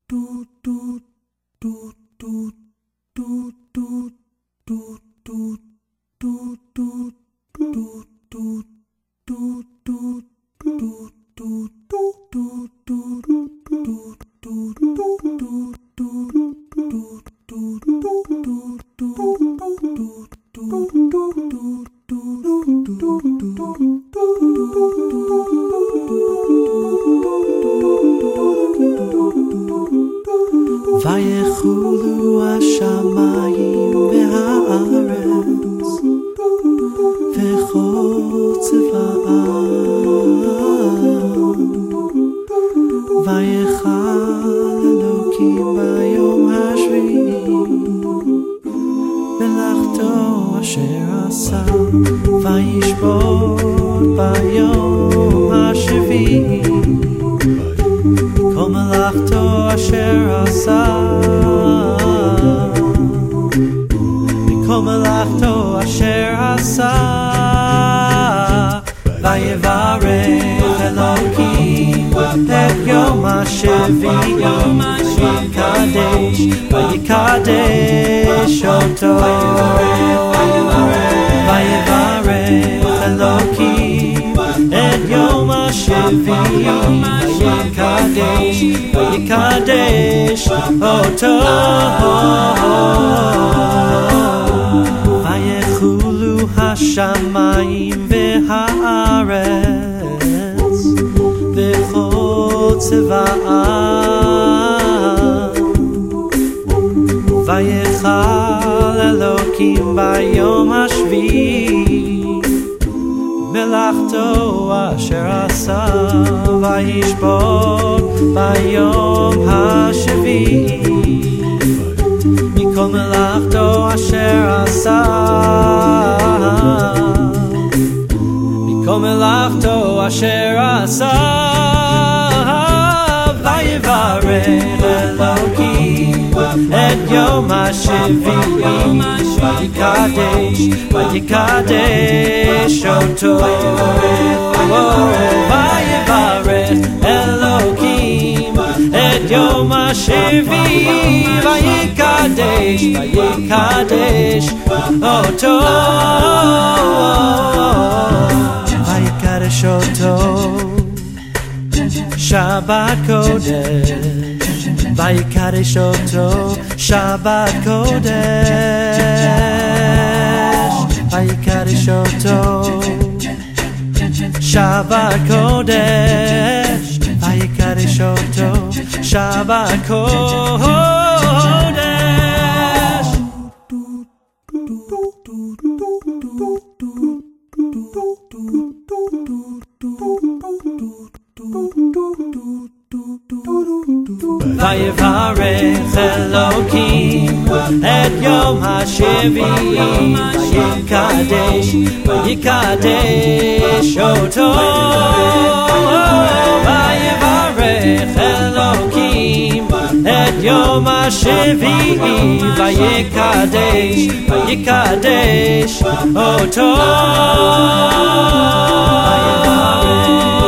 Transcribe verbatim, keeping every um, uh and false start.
ויחולו השמיים והארץ וכל צבאם, ויחל אלוקים ביום השביעי מלאכתו אשר עשה, וישבות ביום השביעי כל מלאכתו אשר עשה, וכל מלאכתו אשר עשה. ויברך אלוקים את יום השביעי ויקדש, ויקדש אותו. ויברך אלוקים את יום השביעי ויקדש, ויקדש אותו. ויחולו השמיים והארץ וכל צבאם, ויחל אלוקים ביום השביעי מלאכתו אשר עשה, וישבות ביום השביעי מכל מלאכתו אשר עשה, מכל מלאכתו אשר עשה. ויברך אלוקים את יום השביעי ויקדש, ויקדש אותו. ויברך אלוקים את יום השביעי ויקדש, ויקדש אותו. ויקדש אותו שבת קודש, ויקדש אותו שבת קודש, ויקדש אותו שבת קודש, ויקדש אותו שבת קודש. ויברך אלוקים את יום השביעי ויקדש, ויקדש אותו. ויברך אלוקים את יום השביעי ויקדש, ויקדש אותו.